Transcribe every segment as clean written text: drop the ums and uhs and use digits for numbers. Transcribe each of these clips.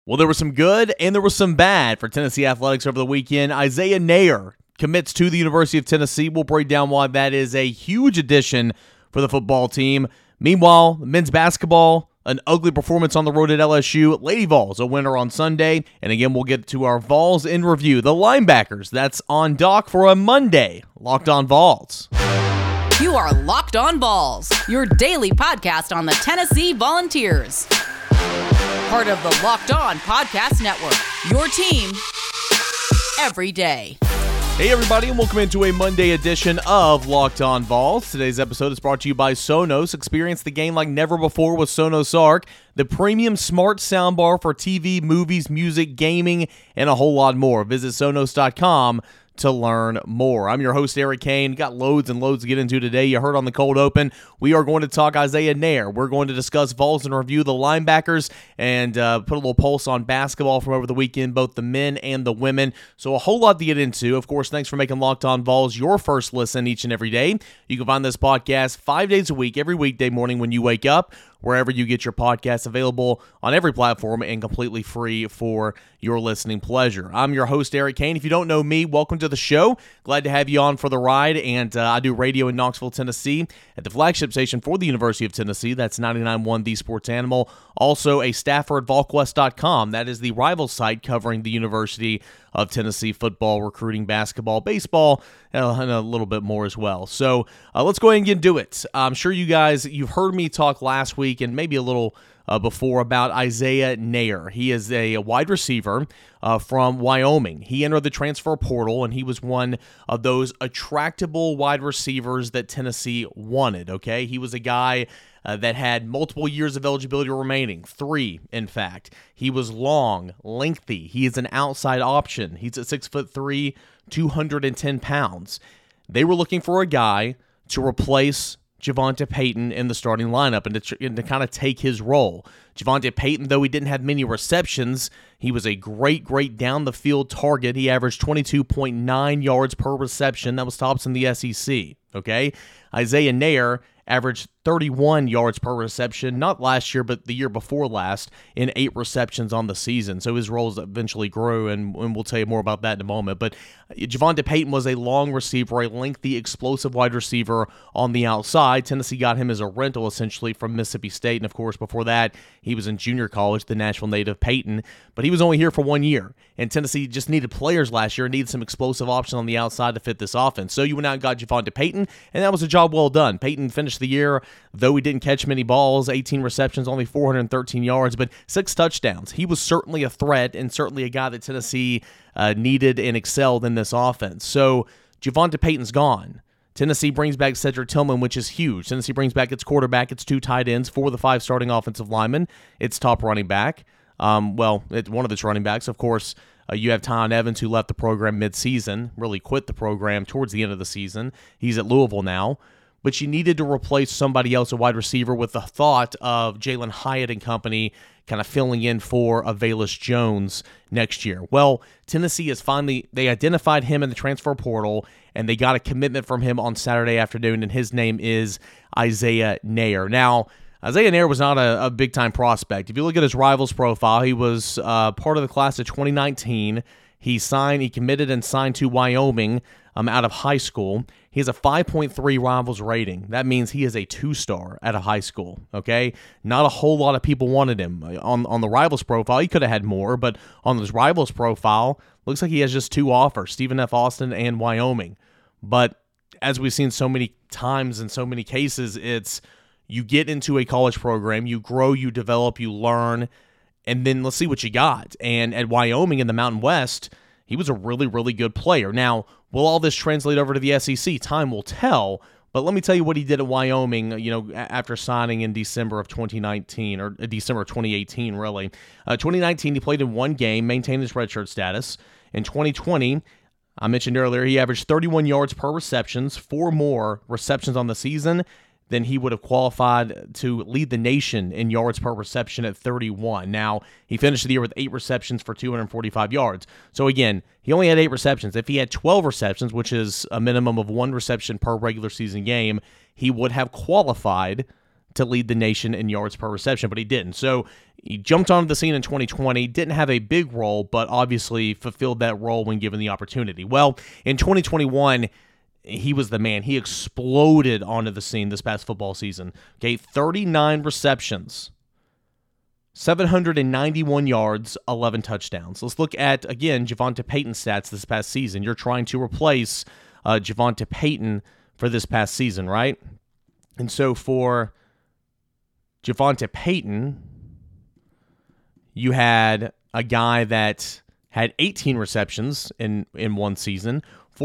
Well, there was some good and there was some bad for Tennessee athletics over the weekend. Isaiah Neyor commits to the University of Tennessee. We'll break down why that is a huge addition for the football team. Meanwhile, men's basketball, an ugly performance on the road at LSU. Lady Vols, a winner on Sunday. And again, we'll get to our Vols in review. The linebackers, that's on dock for a Monday. Locked on Vols. You are Locked on Vols, your daily podcast on the Tennessee Volunteers. Part of the Locked On Podcast Network, your team every day. Hey everybody, and welcome into a Monday edition of Locked On Vols. Today's episode is brought to you by Sonos. Experience the game like never before with Sonos Arc, the premium smart soundbar for TV, movies, music, gaming, and a whole lot more. Visit Sonos.com to learn more. I'm your host, Eric Kane. Got loads and loads to get into today. You heard on the cold open, we are going to talk Isaiah Neyor. We're going to discuss Vols and review the linebackers and put a little pulse on basketball from over the weekend, both the men and the women. So a whole lot to get into. Of course, thanks for making Locked On Vols your first listen each and every day. You can find this podcast 5 days a week, every weekday morning when you wake up, wherever you get your podcasts, available on every platform and completely free for your listening pleasure. I'm your host, Eric Kane. If you don't know me, welcome to the show. Glad to have you on for the ride. And I do radio in Knoxville, Tennessee at the flagship station for the University of Tennessee. That's 99.1 The Sports Animal. Also a staffer at VolQuest.com. That is the rival site covering the University of Tennessee football, recruiting, basketball, baseball, and a little bit more as well. So let's go ahead and get into it. I'm sure you guys, you've heard me talk last week and maybe a little before about Isaiah Neyor. He is a wide receiver from Wyoming. He entered the transfer portal, and he was one of those attractable wide receivers that Tennessee wanted, okay? He was a guy that had multiple years of eligibility remaining, 3, in fact. He was long, lengthy. He is an outside option. He's at 6'3", 210 pounds. They were looking for a guy to replace Javonte Payton in the starting lineup and to kind of take his role. Javonte Payton, though he didn't have many receptions, he was a great down-the-field target. He averaged 22.9 yards per reception. That was tops in the SEC, okay? Isaiah Neyor averaged 31 yards per reception, not last year, but the year before last, in 8 receptions on the season. So his roles eventually grew, and we'll tell you more about that in a moment. But Javonte Payton was a long receiver, a lengthy, explosive wide receiver on the outside. Tennessee got him as a rental, essentially, from Mississippi State. And, of course, before that, he was in junior college, the Nashville native Payton. But he was only here for 1 year. And Tennessee just needed players last year, needed some explosive options on the outside to fit this offense. So you went out and got Javonte Payton, and that was a job well done. Payton finished the year, though he didn't catch many balls, 18 receptions, only 413 yards, but 6 touchdowns. He was certainly a threat and certainly a guy that Tennessee needed and excelled in this offense. So Javonte Payton's gone. Tennessee brings back Cedric Tillman, which is huge. Tennessee brings back its quarterback, its 2 tight ends, 4 of the 5 starting offensive linemen, its top running back. One of its running backs, of course. You have Tyon Evans, who left the program midseason, really quit the program towards the end of the season. He's at Louisville now. But you needed to replace somebody else, a wide receiver, with the thought of Jalen Hyatt and company kind of filling in for Velus Jones next year. Well, Tennessee has they identified him in the transfer portal, and they got a commitment from him on Saturday afternoon, and his name is Isaiah Neyor. Now, Isaiah Neyor was not a big-time prospect. If you look at his rivals profile, he was part of the class of 2019. He committed and signed to Wyoming out of high school. He has a 5.3 Rivals rating. That means he is a 2-star out of high school, okay? Not a whole lot of people wanted him. On the Rivals profile, he could have had more, but on his Rivals profile, looks like he has just 2 offers, Stephen F. Austin and Wyoming. But as we've seen so many times in so many cases, it's you get into a college program, you grow, you develop, you learn, and then let's see what you got. And at Wyoming in the Mountain West, he was a really good player. Now, will all this translate over to the SEC? Time will tell, but let me tell you what he did at Wyoming, after signing in December of 2019, or December of 2018, really. 2019, he played in 1 game, maintained his redshirt status. In 2020, I mentioned earlier, he averaged 31 yards per receptions, 4 more receptions on the season, then he would have qualified to lead the nation in yards per reception at 31. Now, he finished the year with 8 receptions for 245 yards. So again, he only had 8 receptions. If he had 12 receptions, which is a minimum of 1 reception per regular season game, he would have qualified to lead the nation in yards per reception, but he didn't. So he jumped onto the scene in 2020, didn't have a big role, but obviously fulfilled that role when given the opportunity. Well, in 2021, he was the man. He exploded onto the scene this past football season. Okay, 39 receptions, 791 yards, 11 touchdowns. Let's look at, again, Javonte Payton's stats this past season. You're trying to replace Javonte Payton for this past season, right? And so for Javonte Payton, you had a guy that had 18 receptions in one season,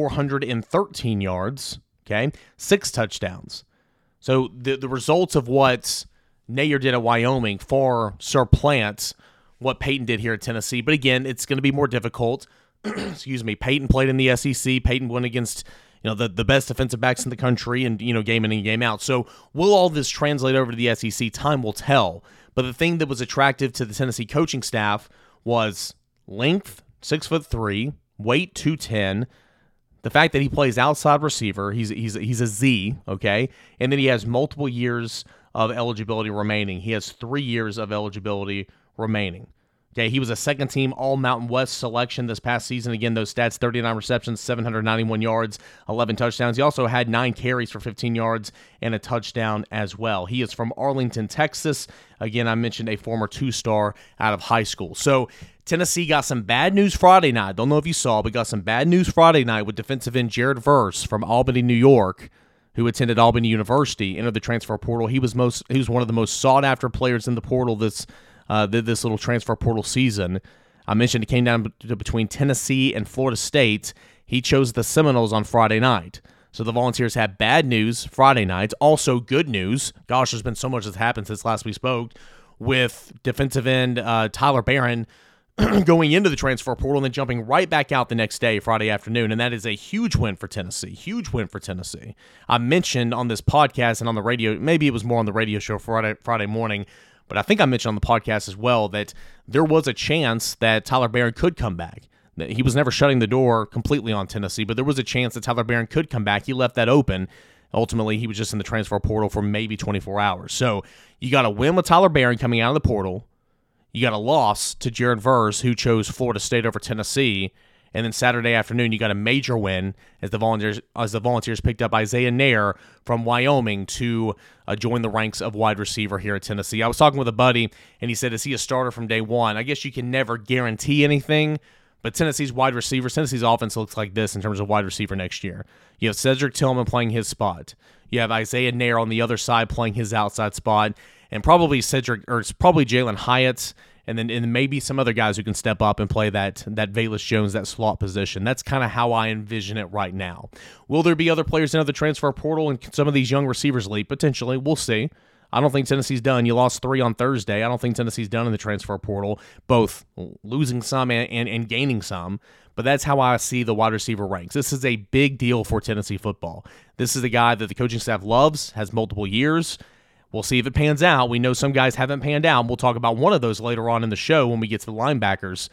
413 yards, okay, 6 touchdowns. So the results of what Nayer did at Wyoming far supplant what Payton did here at Tennessee. But again, it's going to be more difficult. Excuse me. Payton played in the SEC. Payton went against the best defensive backs in the country and, game in and game out. So will all this translate over to the SEC? Time will tell. But the thing that was attractive to the Tennessee coaching staff was length, 6'3", weight 210, the fact that he plays outside receiver, he's a Z, okay? And then he has multiple years of eligibility remaining. He has 3 years of eligibility remaining. Okay, he was a second-team All-Mountain West selection this past season. Again, those stats, 39 receptions, 791 yards, 11 touchdowns. He also had 9 carries for 15 yards and a touchdown as well. He is from Arlington, Texas. Again, I mentioned a former 2-star out of high school. So Tennessee got some bad news Friday night. Don't know if you saw, but got some bad news Friday night with defensive end Jared Verse from Albany, New York, who attended Albany University, entered the transfer portal. He was one of the most sought-after players in the portal this little transfer portal season. I mentioned it came down to between Tennessee and Florida State. He chose the Seminoles on Friday night. So the Volunteers had bad news Friday night. Also good news. Gosh, there's been so much that's happened since last we spoke with defensive end Tyler Barron going into the transfer portal and then jumping right back out the next day, Friday afternoon. And that is a huge win for Tennessee. Huge win for Tennessee. I mentioned on this podcast and on the radio, maybe it was more on the radio show Friday morning, but I think I mentioned on the podcast as well that there was a chance that Tyler Barron could come back. He was never shutting the door completely on Tennessee, but there was a chance that Tyler Barron could come back. He left that open. Ultimately, he was just in the transfer portal for maybe 24 hours. So you got a win with Tyler Barron coming out of the portal. You got a loss to Jared Verse, who chose Florida State over Tennessee. And then Saturday afternoon, you got a major win as the Volunteers picked up Isaiah Nayer from Wyoming to join the ranks of wide receiver here at Tennessee. I was talking with a buddy, and he said, is he a starter from day one? I guess you can never guarantee anything, but Tennessee's offense looks like this in terms of wide receiver next year. You have Cedric Tillman playing his spot. You have Isaiah Nayer on the other side playing his outside spot, and probably Jalen Hyatt, and then maybe some other guys who can step up and play that Velus Jones, that slot position. That's kind of how I envision it right now. Will there be other players in the transfer portal and some of these young receivers leap? Potentially. We'll see. I don't think Tennessee's done. You lost 3 on Thursday. I don't think Tennessee's done in the transfer portal, both losing some and gaining some. But that's how I see the wide receiver ranks. This is a big deal for Tennessee football. This is a guy that the coaching staff loves, has multiple years. We'll see if it pans out. We know some guys haven't panned out. We'll talk about one of those later on in the show when we get to the linebackers.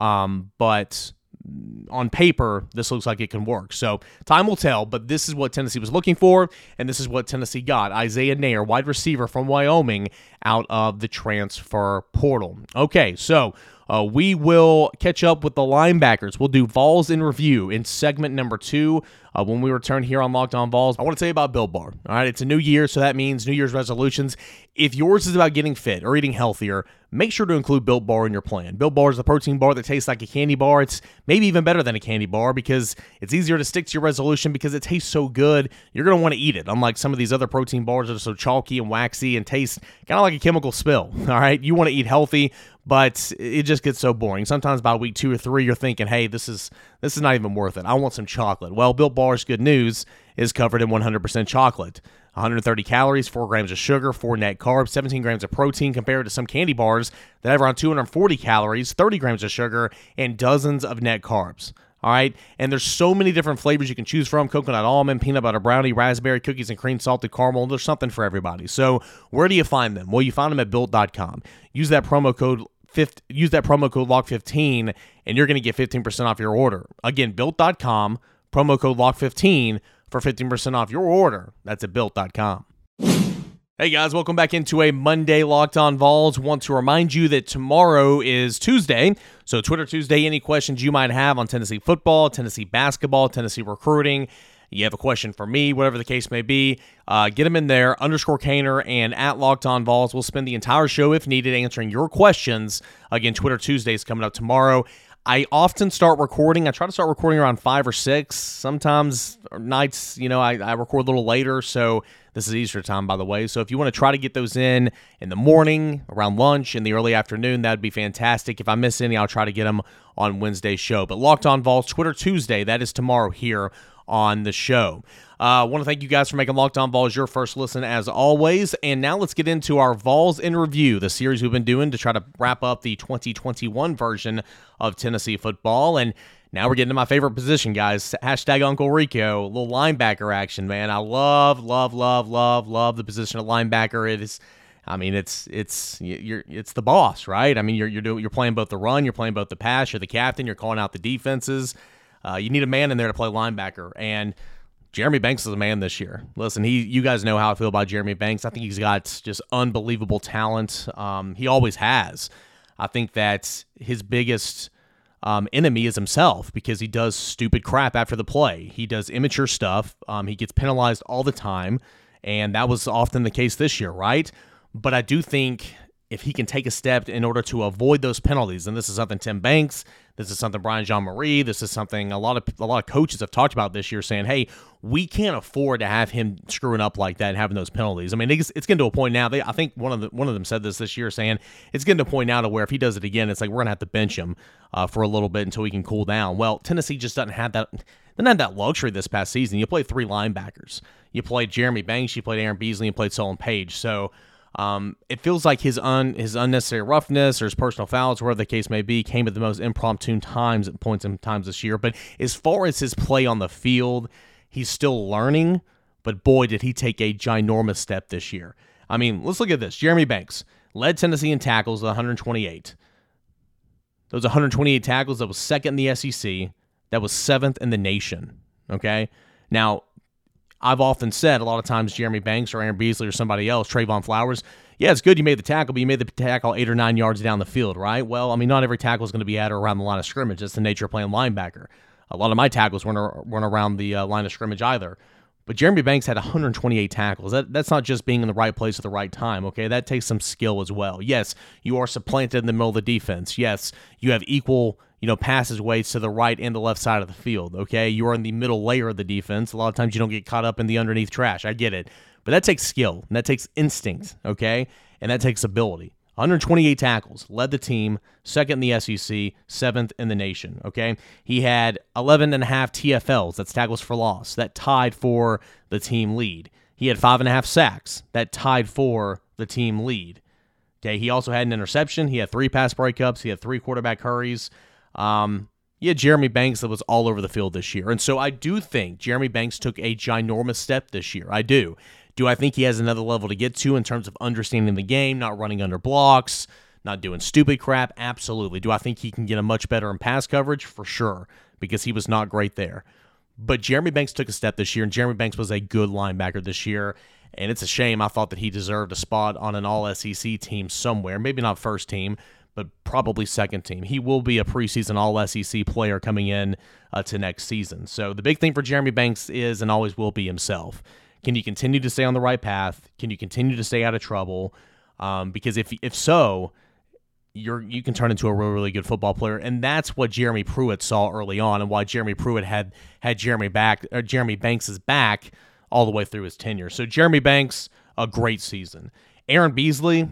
But on paper, this looks like it can work. So time will tell, but this is what Tennessee was looking for, and this is what Tennessee got. Isaiah Nayer, wide receiver from Wyoming, out of the transfer portal. Okay, so we will catch up with the linebackers. We'll do Vols in review in segment number 2 when we return here on Locked On Vols. I want to tell you about Built Bar. All right, it's a new year, so that means New Year's resolutions. If yours is about getting fit or eating healthier, make sure to include Built Bar in your plan. Built Bar is the protein bar that tastes like a candy bar. It's maybe even better than a candy bar because it's easier to stick to your resolution because it tastes so good. You're going to want to eat it, unlike some of these other protein bars that are so chalky and waxy and taste kind of like a chemical spill. All right, you want to eat healthy, but it just gets so boring. Sometimes by week 2 or 3, you're thinking, hey, this is not even worth it. I want some chocolate. Well, Built Bar's good news is covered in 100% chocolate. 130 calories, 4 grams of sugar, 4 net carbs, 17 grams of protein compared to some candy bars that have around 240 calories, 30 grams of sugar, and dozens of net carbs. All right, and there's so many different flavors you can choose from: coconut almond, peanut butter brownie, raspberry, cookies and cream, salted caramel. There's something for everybody. So where do you find them? Well, you find them at Built.com. Use that promo code LOCK15, and you're going to get 15% off your order. Again, Built.com, promo code LOCK15 for 15% off your order. That's at Built.com. Hey guys, welcome back into a Monday Locked On Vols. Want to remind you that tomorrow is Tuesday, so Twitter Tuesday, any questions you might have on Tennessee football, Tennessee basketball, Tennessee recruiting, you have a question for me, whatever the case may be, get them in there, _Caner and at Locked On Vols. We'll spend the entire show, if needed, answering your questions. Again, Twitter Tuesday is coming up tomorrow. I often start recording. I try to start recording around 5 or 6. Sometimes nights, I record a little later, so this is Easter time, by the way. So if you want to try to get those in the morning, around lunch, in the early afternoon, that'd be fantastic. If I miss any, I'll try to get them on Wednesday's show. But Locked On Vols, Twitter Tuesday, that is tomorrow here on the show. I want to thank you guys for making Locked On Vols your first listen as always. And now let's get into our Vols in Review, the series we've been doing to try to wrap up the 2021 version of Tennessee football. And now we're getting to my favorite position, guys. Hashtag Uncle Rico, a little linebacker action, man. I love the position of linebacker. It's the boss, right? I mean, you're playing both the run, you're playing both the pass, you're the captain, you're calling out the defenses. You need a man in there to play linebacker, and Jeremy Banks is a man this year. Listen, you guys know how I feel about Jeremy Banks. I think he's got just unbelievable talent. He always has. I think that his biggest enemy is himself, because he does stupid crap after the play. He does immature stuff. He gets penalized all the time, and that was often the case this year, right? But I do think if he can take a step in order to avoid those penalties, and this is something Tim Banks, this is something Brian Jean-Marie, this is something a lot of coaches have talked about this year, saying, hey, we can't afford to have him screwing up like that and having those penalties. I mean, it's getting to a point now. I think one of them said this year, saying it's getting to a point now to where if he does it again, it's like we're gonna have to bench him for a little bit until he can cool down. Well, Tennessee just doesn't have that luxury this past season. You play 3 linebackers. You played Jeremy Banks, you played Aaron Beasley, you played Solon Page. So it feels like his unnecessary roughness or his personal fouls, whatever the case may be, came at the most impromptu points in times this year. But as far as his play on the field, he's still learning. But boy, did he take a ginormous step this year. I mean, let's look at this. Jeremy Banks led Tennessee in tackles with 128. Those 128 tackles, that was second in the SEC. That was 7th in the nation. Okay? Now, I've often said a lot of times Jeremy Banks or Aaron Beasley or somebody else, Trayvon Flowers, yeah, it's good you made the tackle, but you made the tackle 8 or 9 yards down the field, right? Well, I mean, not every tackle is going to be at or around the line of scrimmage. That's the nature of playing linebacker. A lot of my tackles weren't around the line of scrimmage either. But Jeremy Banks had 128 tackles. That's not just being in the right place at the right time, okay? That takes some skill as well. Yes, you are supplanted in the middle of the defense. Yes, you have equal passageways to the right and the left side of the field, okay? You are in the middle layer of the defense. A lot of times you don't get caught up in the underneath trash. I get it. But that takes skill, and that takes instinct, okay? And that takes ability. 128 tackles, led the team, 2nd in the SEC, 7th in the nation, okay? He had 11.5 TFLs, that's tackles for loss, that tied for the team lead. He had 5.5 sacks, that tied for the team lead. Okay, he also had an interception, he had 3 pass breakups, he had 3 quarterback hurries. Jeremy Banks that was all over the field this year. And so I do think Jeremy Banks took a ginormous step this year. I do. Do I think he has another level to get to in terms of understanding the game, not running under blocks, not doing stupid crap? Absolutely. Do I think he can get a much better in pass coverage? For sure, because he was not great there. But Jeremy Banks took a step this year, and Jeremy Banks was a good linebacker this year. And it's a shame. I thought that he deserved a spot on an all-SEC team somewhere. Maybe not first team, but probably second team. He will be a preseason all-SEC player coming in to next season. So the big thing for Jeremy Banks is and always will be himself. Can you continue to stay on the right path? Can you continue to stay out of trouble? Because if so, you can turn into a really, really good football player. And that's what Jeremy Pruitt saw early on, and why Jeremy Pruitt had Jeremy Banks' back all the way through his tenure. So Jeremy Banks, a great season. Aaron Beasley,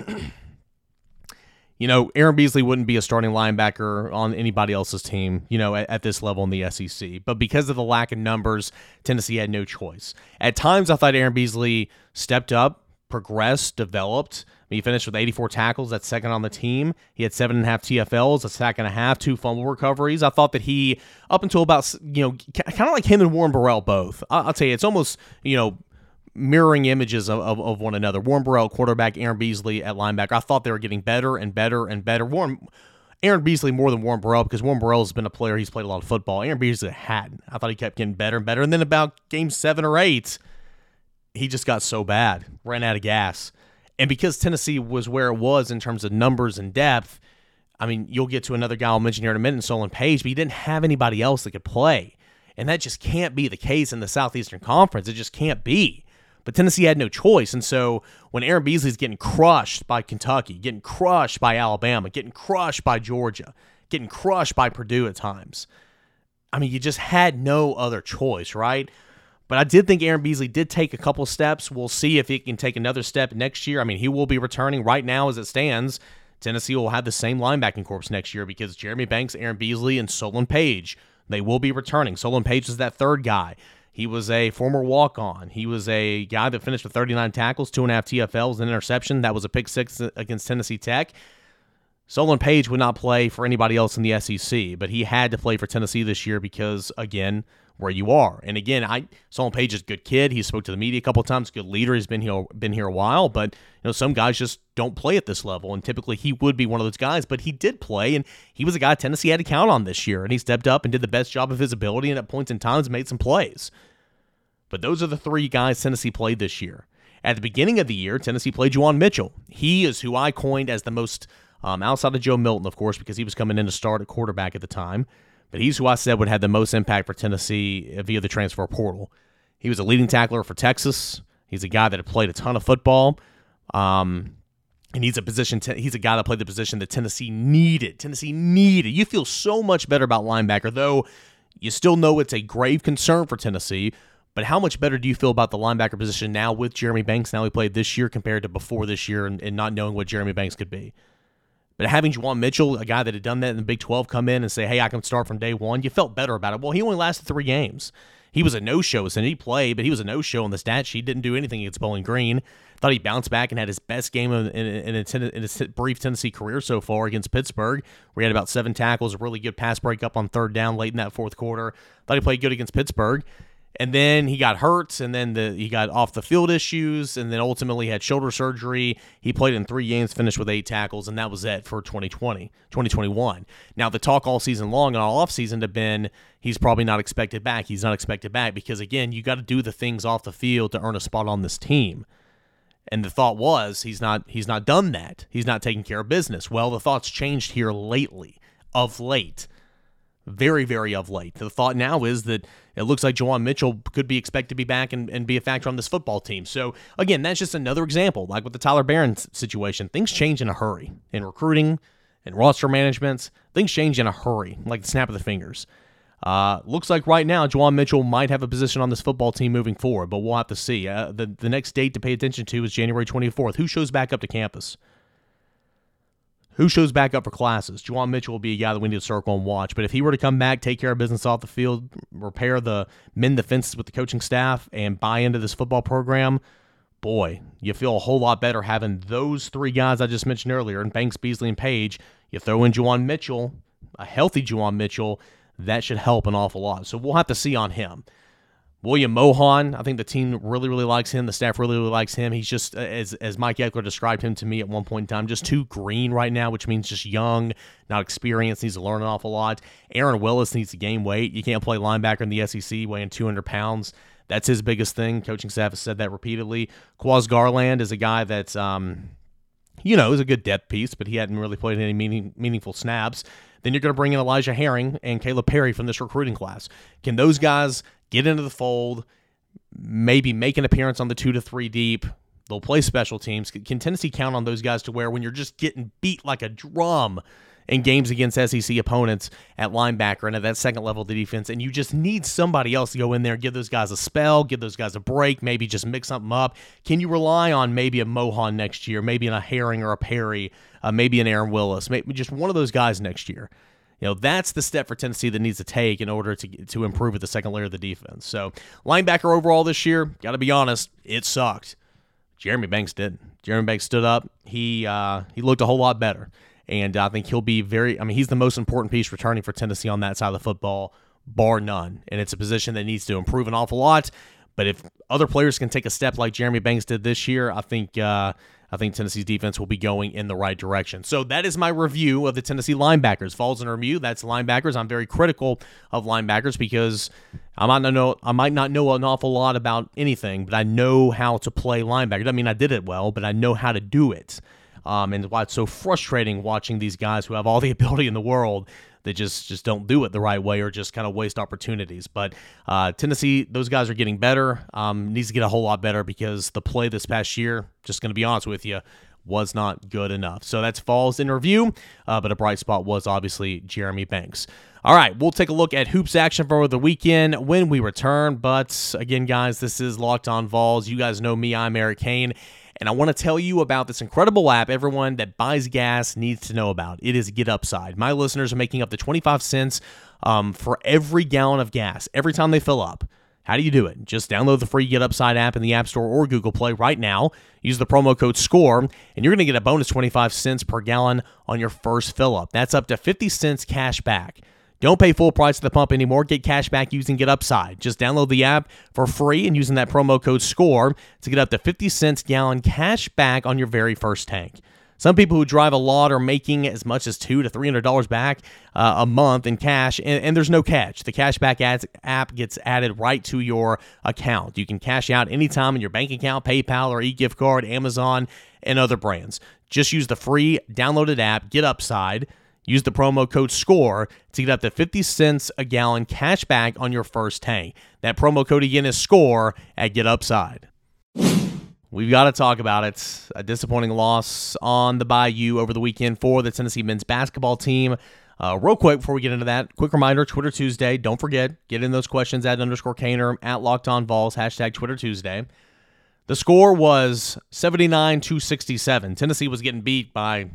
Aaron Beasley wouldn't be a starting linebacker on anybody else's team, at this level in the SEC. But because of the lack of numbers, Tennessee had no choice. At times, I thought Aaron Beasley stepped up, progressed, developed. He finished with 84 tackles. That's second on the team. He had 7.5 TFLs, a sack and a half, 2 fumble recoveries. I thought that he, up until about, kind of like him and Warren Burrell both. I'll tell you, it's almost, mirroring images of one another. Warren Burrell, quarterback, Aaron Beasley at linebacker. I thought they were getting better and better and better. Aaron Beasley more than Warren Burrell, because Warren Burrell has been a player. He's played a lot of football. Aaron Beasley hadn't. I thought he kept getting better and better. And then about game 7 or 8, he just got so bad, ran out of gas. And because Tennessee was where it was in terms of numbers and depth, I mean, you'll get to another guy I'll mention here in a minute, Solon Page, but he didn't have anybody else that could play. And that just can't be the case in the Southeastern Conference. It just can't be. But Tennessee had no choice. And so when Aaron Beasley's getting crushed by Kentucky, getting crushed by Alabama, getting crushed by Georgia, getting crushed by Purdue at times, I mean, you just had no other choice, right? But I did think Aaron Beasley did take a couple steps. We'll see if he can take another step next year. I mean, he will be returning right now as it stands. Tennessee will have the same linebacking corps next year because Jeremy Banks, Aaron Beasley, and Solon Page, they will be returning. Solon Page is that third guy. He was a former walk-on. He was a guy that finished with 39 tackles, 2.5 TFLs, an interception. That was a pick six against Tennessee Tech. Solon Page would not play for anybody else in the SEC, but he had to play for Tennessee this year because, again, where you are. And again, Solon Page is a good kid. He spoke to the media a couple of times. Good leader. He's been here a while, but some guys just don't play at this level. And typically he would be one of those guys, but he did play, and he was a guy Tennessee had to count on this year. And he stepped up and did the best job of his ability, and at points in times made some plays. But those are the three guys Tennessee played this year. At the beginning of the year, Tennessee played Juwan Mitchell. He is who I coined as the most, outside of Joe Milton, of course, because he was coming in to start at quarterback at the time. But he's who I said would have the most impact for Tennessee via the transfer portal. He was a leading tackler for Texas. He's a guy that had played a ton of football. And he's a guy that played the position that Tennessee needed. You feel so much better about linebacker, though you still know it's a grave concern for Tennessee. But how much better do you feel about the linebacker position now with Jeremy Banks, now he played this year compared to before this year, and not knowing what Jeremy Banks could be? But having Juwan Mitchell, a guy that had done that in the Big 12, come in and say, hey, I can start from day one, you felt better about it. Well, he only lasted 3 games. He was a no-show, so he played, but he was a no-show on the stat sheet. Didn't do anything against Bowling Green. Thought he bounced back and had his best game in his brief Tennessee career so far against Pittsburgh, where he had about 7 tackles, a really good pass breakup on third down late in that fourth quarter. Thought he played good against Pittsburgh. And then he got hurt, and then he got off the field issues, and then ultimately had shoulder surgery. He played in 3 games, finished with 8 tackles, and that was it for 2021. Now, the talk all season long and all offseason had been he's probably not expected back. He's not expected back because, again, you got to do the things off the field to earn a spot on this team. And the thought was he's not done that. He's not taking care of business. Well, the thought's changed here of late. Very, very of late. The thought now is that it looks like Juwan Mitchell could be expected to be back and be a factor on this football team. So, again, that's just another example. Like with the Tyler Barron situation, things change in a hurry. In recruiting and roster management, things change in a hurry, like the snap of the fingers. Looks like right now Juwan Mitchell might have a position on this football team moving forward, but we'll have to see. The next date to pay attention to is January 24th. Who shows back up to campus? Who shows back up for classes? Juwan Mitchell will be a guy that we need to circle and watch. But if he were to come back, take care of business off the field, mend the fences with the coaching staff, and buy into this football program, boy, you feel a whole lot better having those 3 guys I just mentioned earlier, and Banks, Beasley, and Page. You throw in Juwan Mitchell, a healthy Juwan Mitchell, that should help an awful lot. So we'll have to see on him. William Mohan, I think the team really, really likes him. The staff really, really likes him. He's just, as Mike Eckler described him to me at one point in time, just too green right now, which means just young, not experienced, needs to learn an awful lot. Aaron Willis needs to gain weight. You can't play linebacker in the SEC weighing 200 pounds. That's his biggest thing. Coaching staff has said that repeatedly. Quaz Garland is a guy that's, is a good depth piece, but he hadn't really played any meaningful snaps. Then you're going to bring in Elijah Herring and Caleb Perry from this recruiting class. Can those guys get into the fold, maybe make an appearance on the 2 to 3 deep? They'll play special teams. Can Tennessee count on those guys to where when you're just getting beat like a drum in games against SEC opponents at linebacker and at that second level of the defense, and you just need somebody else to go in there and give those guys a spell, give those guys a break, maybe just mix something up? Can you rely on maybe a Mohan next year, maybe a Herring or a Perry, maybe an Aaron Willis, maybe just one of those guys next year? That's the step for Tennessee that needs to take in order to improve at the second layer of the defense. So, linebacker overall this year, got to be honest, it sucked. Jeremy Banks didn't. Jeremy Banks stood up. He looked a whole lot better. And I think he'll be he's the most important piece returning for Tennessee on that side of the football, bar none. And it's a position that needs to improve an awful lot. But if other players can take a step like Jeremy Banks did this year, I think I think Tennessee's defense will be going in the right direction. So that is my review of the Tennessee linebackers. Falls in review, that's linebackers. I'm very critical of linebackers because I might not know an awful lot about anything, but I know how to play linebacker. Doesn't mean I did it well, but I know how to do it. And why it's so frustrating watching these guys who have all the ability in the world that just don't do it the right way or just kind of waste opportunities. But Tennessee, those guys are getting better. Needs to get a whole lot better because the play this past year, just going to be honest with you, was not good enough. So that's Falls in review, but a bright spot was obviously Jeremy Banks. All right, we'll take a look at hoops action for the weekend when we return. But again, guys, this is Locked On Vols. You guys know me. I'm Eric Kane. And I want to tell you about this incredible app everyone that buys gas needs to know about. It is Get Upside. My listeners are making up to 25 cents for every gallon of gas every time they fill up. How do you do it? Just download the free Get Upside app in the App Store or Google Play right now. Use the promo code SCORE, and you're going to get a bonus 25 cents per gallon on your first fill up. That's up to 50 cents cash back. Don't pay full price at the pump anymore. Get cash back using Get Upside. Just download the app for free and using that promo code SCORE to get up to 50 cents gallon cash back on your very first tank. Some people who drive a lot are making as much as $200 to $300 back a month in cash, and there's no catch. The Cashback app gets added right to your account. You can cash out anytime in your bank account, PayPal, or e-gift card, Amazon, and other brands. Just use the free downloaded app, Get Upside. Use the promo code SCORE to get up to 50 cents a gallon cash back on your first tank. That promo code again is SCORE at Get Upside. We've got to talk about it. A disappointing loss on the Bayou over the weekend for the Tennessee men's basketball team. Real quick before we get into that, quick reminder, Twitter Tuesday. Don't forget, get in those questions at _Kaner, at Locked On Vols, hashtag Twitter Tuesday. The score was 79-67. Tennessee was getting beat by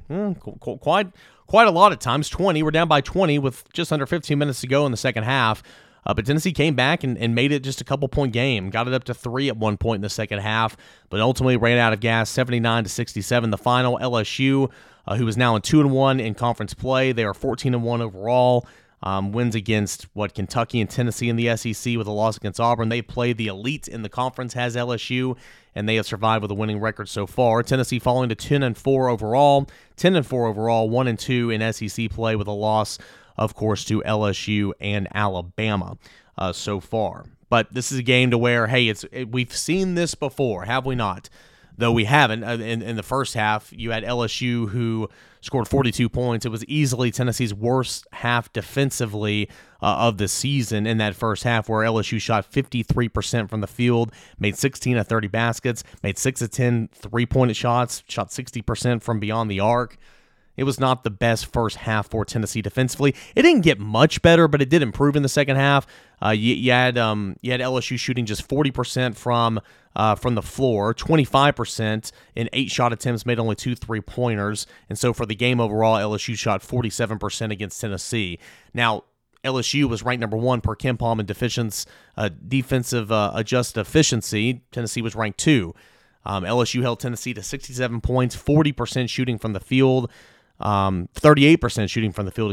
quite a lot of times, 20. We're down by 20 with just under 15 minutes to go in the second half. But Tennessee came back and made it just a couple-point game. Got it up to 3 at one point in the second half, but ultimately ran out of gas, 79-67. The final, LSU, who is now in 2-1 in conference play. They are 14-1 overall. Wins against Kentucky and Tennessee in the SEC with a loss against Auburn. They played the elite in the conference, has LSU, and they have survived with a winning record so far. Tennessee falling to 10-4 overall, 10-4 overall, 1-2 in SEC play with a loss, of course, to LSU and Alabama so far. But this is a game to where, hey, we've seen this before, have we not? Though we haven't. In the first half, you had LSU who scored 42 points. It was easily Tennessee's worst half defensively of the season in that first half, where LSU shot 53% from the field, made 16 of 30 baskets, made 6 of 10 three-point shots, shot 60% from beyond the arc. It was not the best first half for Tennessee defensively. It didn't get much better, but it did improve in the second half. You had LSU shooting just 40% from the floor, 25% in 8 shot attempts, made only 2 3-pointers. And so for the game overall, LSU shot 47% against Tennessee. Now, LSU was ranked number 1 per KenPom in defensive adjusted efficiency. Tennessee was ranked 2. LSU held Tennessee to 67 points, 40% shooting from the field. 38% shooting from the field,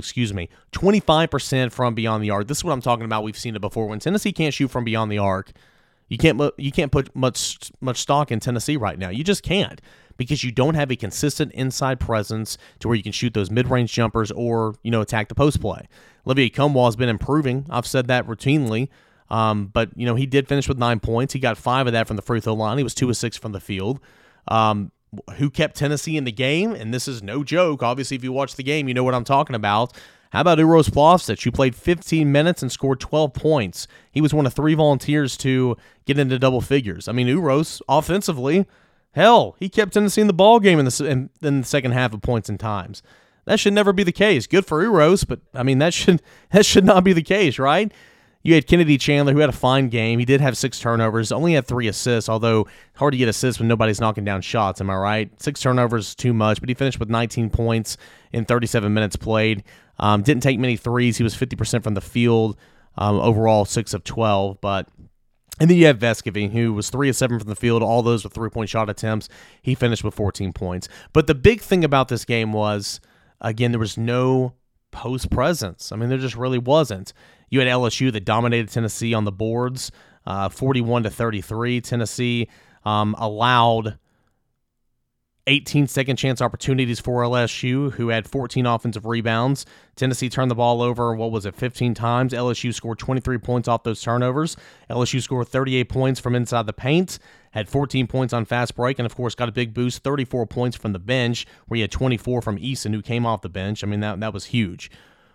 25% from beyond the arc. This is what I'm talking about. We've seen it before. When Tennessee can't shoot from beyond the arc, you can't put much stock in Tennessee right now. You just can't, because you don't have a consistent inside presence to where you can shoot those mid-range jumpers or, attack the post play. Olivier Nkamhoua has been improving. I've said that routinely. But he did finish with 9 points. He got 5 of that from the free throw line. He was 2 of 6 from the field. Who kept Tennessee in the game? And this is no joke. Obviously, if you watch the game, you know what I'm talking about. How about Uros Plavsic, who played 15 minutes and scored 12 points? He was one of 3 volunteers to get into double figures. I mean, Uros, offensively, hell, he kept Tennessee in the ball game in the second half of points and times. That should never be the case. Good for Uros, but, I mean, that should not be the case, right? You had Kennedy Chandler, who had a fine game. He did have 6 turnovers, only had 3 assists, although hard to get assists when nobody's knocking down shots, am I right? 6 turnovers is too much, but he finished with 19 points in 37 minutes played. Didn't take many threes. He was 50% from the field, overall 6 of 12. And then you have Vescovi, who was 3 of 7 from the field, all those with 3-point shot attempts. He finished with 14 points. But the big thing about this game was, again, there was no post presence. I mean, there just really wasn't. You had LSU that dominated Tennessee on the boards, 41-33. Tennessee allowed 18 second chance opportunities for LSU, who had 14 offensive rebounds. Tennessee turned the ball over, 15 times. LSU scored 23 points off those turnovers. LSU scored 38 points from inside the paint, had 14 points on fast break, and of course got a big boost, 34 points from the bench, where he had 24 from Eason, who came off the bench. I mean, that was huge.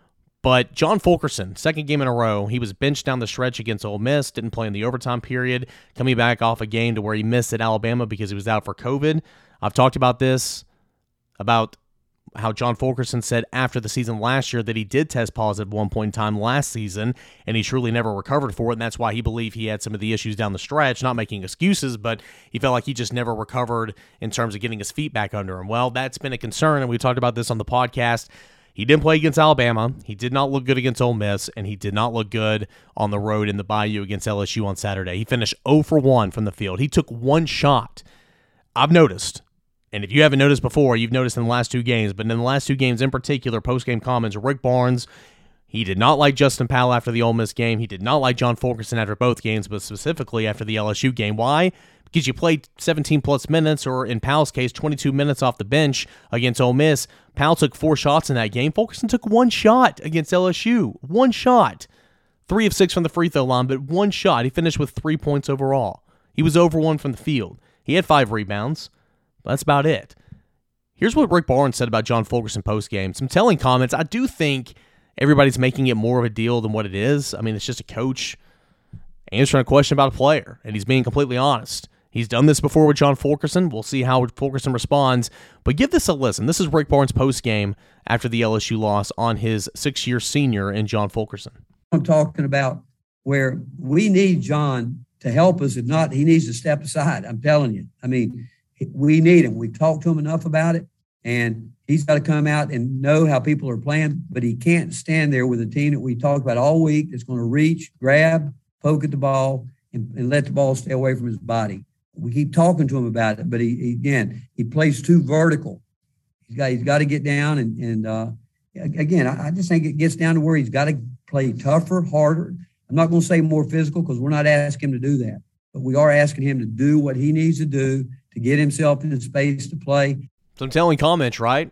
But John Fulkerson, second game in a row, he was benched down the stretch against Ole Miss, didn't play in the overtime period, coming back off a game to where he missed at Alabama because he was out for COVID. I've talked about this, about how John Fulkerson said after the season last year that he did test positive at one point in time last season, and he truly never recovered for it, and that's why he believed he had some of the issues down the stretch, not making excuses, but he felt like he just never recovered in terms of getting his feet back under him. Well, that's been a concern, and we talked about this on the podcast. He didn't play against Alabama. He did not look good against Ole Miss, and he did not look good on the road in the Bayou against LSU on Saturday. He finished 0 for 1 from the field. He took one shot. I've noticed, and if you haven't noticed before, you've noticed in the last two games, but in the last two games in particular, post-game comments, Rick Barnes, he did not like Justin Powell after the Ole Miss game. He did not like John Fulkerson after both games, but specifically after the LSU game. Why? Because you played 17-plus minutes, or in Powell's case, 22 minutes off the bench against Ole Miss. Powell took 4 shots in that game. Fulkerson took 1 shot against LSU. 1 shot. 3 of 6 from the free throw line, but 1 shot. He finished with 3 points overall. He was over 1 from the field. He had 5 rebounds. But that's about it. Here's what Rick Barnes said about John Fulkerson post-game. Some telling comments. I do think everybody's making it more of a deal than what it is. I mean, it's just a coach answering a question about a player, and he's being completely honest. He's done this before with John Fulkerson. We'll see how Fulkerson responds. But give this a listen. This is Rick Barnes' post-game after the LSU loss on his 6-year senior in John Fulkerson. I'm talking about where we need John to help us. If not, he needs to step aside. I'm telling you. I mean, we need him. We've talked to him enough about it, and he's got to come out and know how people are playing, but he can't stand there with a team that we talked about all week that's going to reach, grab, poke at the ball, and let the ball stay away from his body. We keep talking to him about it, but he plays too vertical. He's got to get down, and again, I just think it gets down to where he's got to play tougher, harder. I'm not going to say more physical because we're not asking him to do that, but we are asking him to do what he needs to do to get himself in space to play. Some telling comments, right?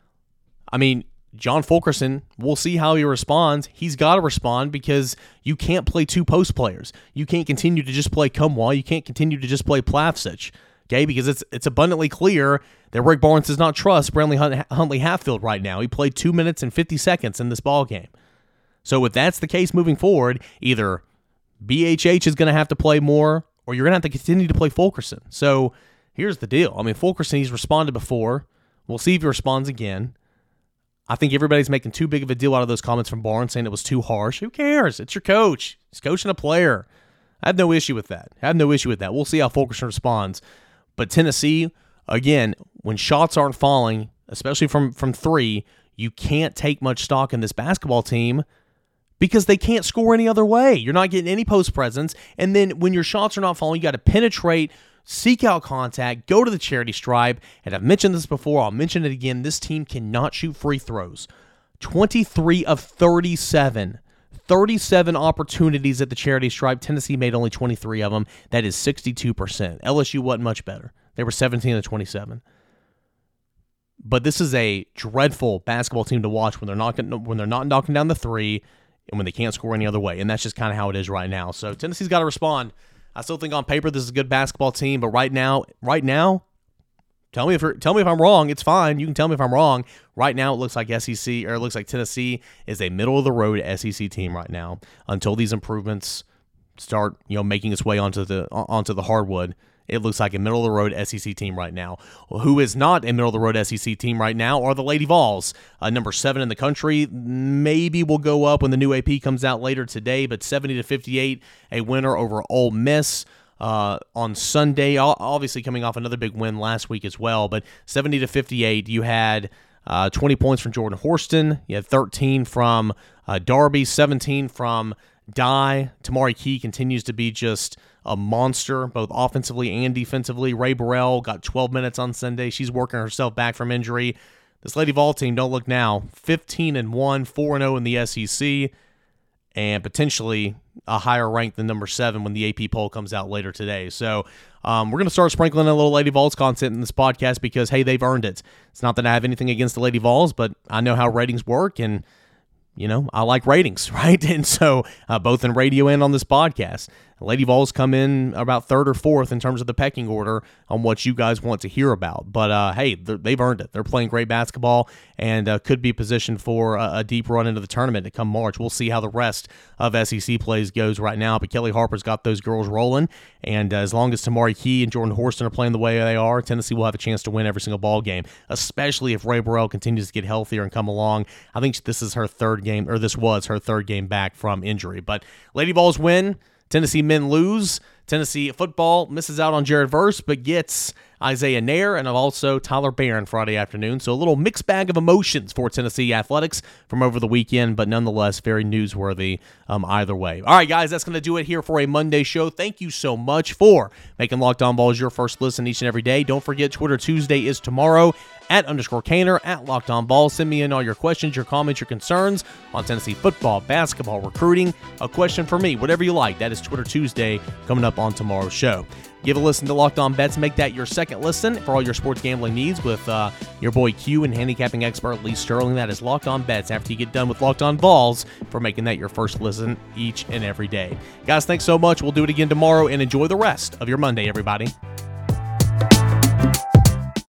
I mean, John Fulkerson, we'll see how he responds. He's got to respond because you can't play 2 post players. You can't continue to just play Kumwa. You can't continue to just play Plavsic, okay? Because it's abundantly clear that Rick Barnes does not trust Huntley Hatfield right now. He played 2 minutes and 50 seconds in this ball game. So if that's the case moving forward, either BHH is going to have to play more, or you're going to have to continue to play Fulkerson. So here's the deal. I mean, Fulkerson, he's responded before. We'll see if he responds again. I think everybody's making too big of a deal out of those comments from Barnes, saying it was too harsh. Who cares? It's your coach. He's coaching a player. I have no issue with that. We'll see how Fulkerson responds. But Tennessee, again, when shots aren't falling, especially from 3, you can't take much stock in this basketball team because they can't score any other way. You're not getting any post presence. And then when your shots are not falling, you got to penetrate, seek out contact, go to the charity stripe. And I've mentioned this before. I'll mention it again. This team cannot shoot free throws. 23 of 37. 37 opportunities at the charity stripe. Tennessee made only 23 of them. That is 62%. LSU wasn't much better. They were 17 of 27. But this is a dreadful basketball team to watch when they're not knocking down the 3 and when they can't score any other way. And that's just kind of how it is right now. So Tennessee's got to respond. I still think on paper this is a good basketball team, but right now, tell me if I'm wrong. It's fine. You can tell me if I'm wrong. Right now, it looks like Tennessee is a middle of the road SEC team right now until these improvements start, making its way onto the hardwood. It looks like a middle of the road SEC team right now. Who is not a middle of the road SEC team right now are the Lady Vols, number 7 in the country. Maybe will go up when the new AP comes out later today, but 70-58, a winner over Ole Miss on Sunday. Obviously coming off another big win last week as well, but 70-58. You had 20 points from Jordan Horston. You had 13 from Darby, 17 from Dye. Tamari Key continues to be just a monster, both offensively and defensively. Ray Burrell got 12 minutes on Sunday. She's working herself back from injury. This Lady Vol team, don't look now, 15-1, 4-0 in the SEC. and potentially a higher rank than number 7 when the AP poll comes out later today. So we're going to start sprinkling a little Lady Vols content in this podcast because, hey, they've earned it. It's not that I have anything against the Lady Vols, but I know how ratings work, and I like ratings, right? And so both in radio and on this podcast, Lady Vols come in about 3rd or 4th in terms of the pecking order on what you guys want to hear about. But, hey, they've earned it. They're playing great basketball and could be positioned for a deep run into the tournament to come March. We'll see how the rest of SEC plays goes right now. But Kelly Harper's got those girls rolling. And as long as Tamari Key and Jordan Horston are playing the way they are, Tennessee will have a chance to win every single ball game, especially if Ray Burrell continues to get healthier and come along. I think this is her 3rd game, or this was her 3rd game back from injury. But Lady Vols win. Tennessee men lose. Tennessee football misses out on Jared Verse, but gets Isaiah Nair and also Tyler Barron Friday afternoon. So a little mixed bag of emotions for Tennessee athletics from over the weekend, but nonetheless very newsworthy either way. All right, guys, that's going to do it here for a Monday show. Thank you so much for making Locked On Balls your first listen each and every day. Don't forget, Twitter Tuesday is tomorrow @_Caner, @Locked On Balls. Send me in all your questions, your comments, your concerns on Tennessee football, basketball, recruiting, a question for me, whatever you like. That is Twitter Tuesday coming up on tomorrow's show. Give a listen to Locked On Bets. Make that your second listen for all your sports gambling needs with your boy Q and handicapping expert Lee Sterling. That is Locked On Bets after you get done with Locked On Balls for making that your first listen each and every day. Guys, thanks so much. We'll do it again tomorrow, and enjoy the rest of your Monday, everybody.